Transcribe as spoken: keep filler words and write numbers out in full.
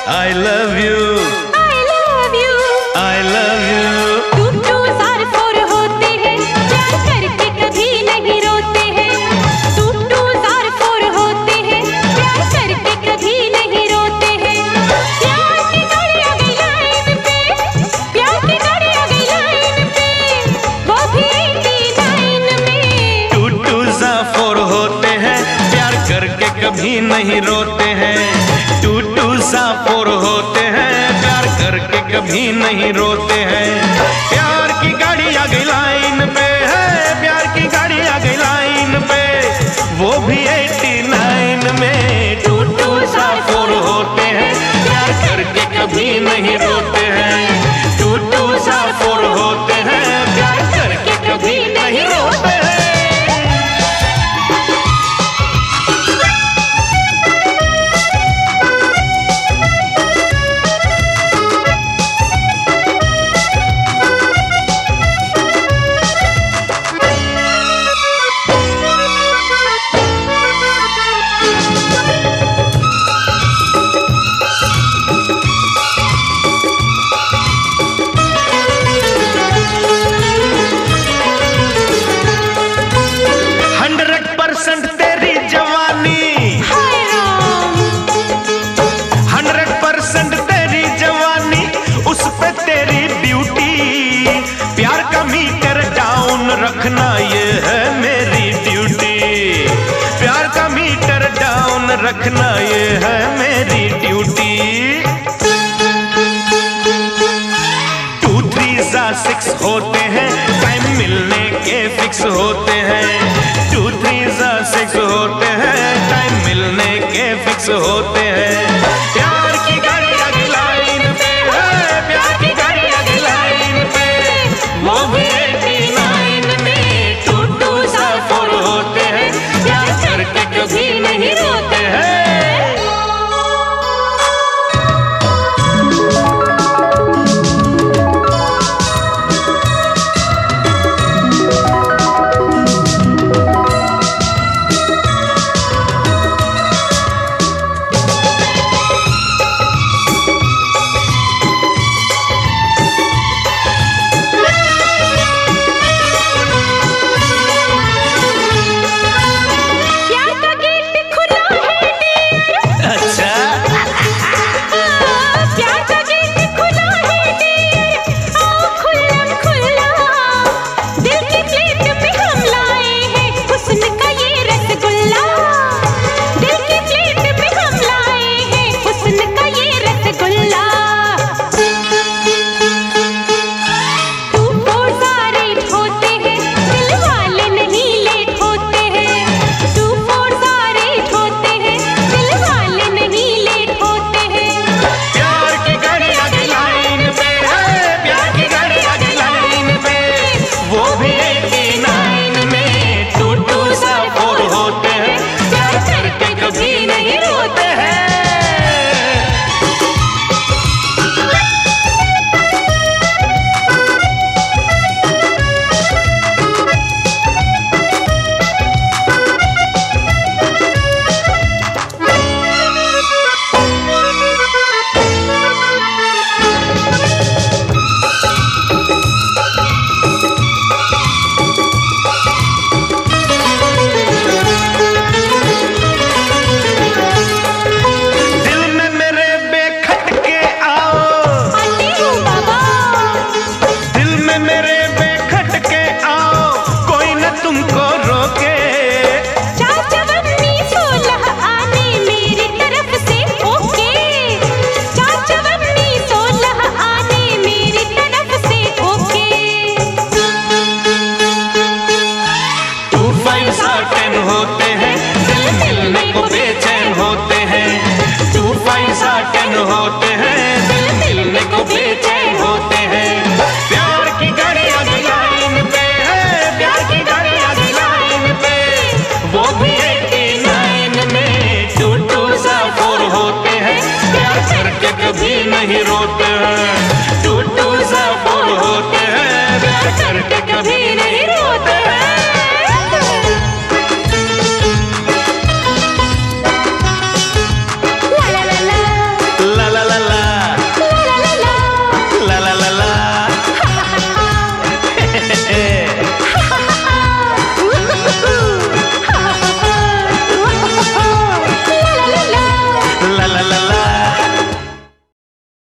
I love you, I love you, I love you। Two two जार four होते हैं, प्यार करके कभी नहीं रोते हैं। टू टू जार फोर होते हैं, प्यार करके कभी नहीं रोते हैं। प्यार की गाड़ी आ गई लाइन पे, प्यार की गाड़ी आ गई लाइन पे, वो भी नवासी में। टू टू सा फोर होते हैं, प्यार करके कभी नहीं रोते हैं। टू टू सा फोर होते हैं, प्यार करके कभी नहीं रोते हैं। प्यार की गाड़ी आ गई लाइन पे है, प्यार की गाड़ी आ गई लाइन पे, वो भी नवासी में। टू टू सा फोर होते हैं, प्यार करके कभी नहीं रोते हैं। टू टू सा फोर होते हैं, प्यार करके कभी नहीं रोते हैं। तेरी जवानी, हंड्रेड परसेंट तेरी जवानी, उस पे तेरी ड्यूटी। प्यार का मीटर डाउन रखना ये है मेरी ड्यूटी। प्यार का मीटर डाउन रखना ये है मेरी ड्यूटी। टू थ्री सा सिक्स होते हैं, टाइम मिलने के फिक्स होते हैं। टू थ्री सा सिक्स होते हैं, टाइम मिलने के फिक्स होते हैं। प्यार की गाड़ी अगली लाइन पे है, प्यार की गाड़ी अगली लाइन पे, वो भी नवासी में। टू टू सा फोर होते हैं, प्यार करके कभी नहीं रोते हैं। होते हैं, दिल मिलने को बेचैन होते हैं। टू फाइव सा टेन होते हैं, दिल मिलने को बेचैन होते हैं। प्यार की गाड़ी अगली लाइन पे है, प्यार की गाड़ी अगली लाइन पे, वो भी नवासी में। टू टू सा फोर होते हैं, प्यार करके कभी नहीं रोते हैं। टू टू सा फोर होते हैं, प्यार करके कभी नहीं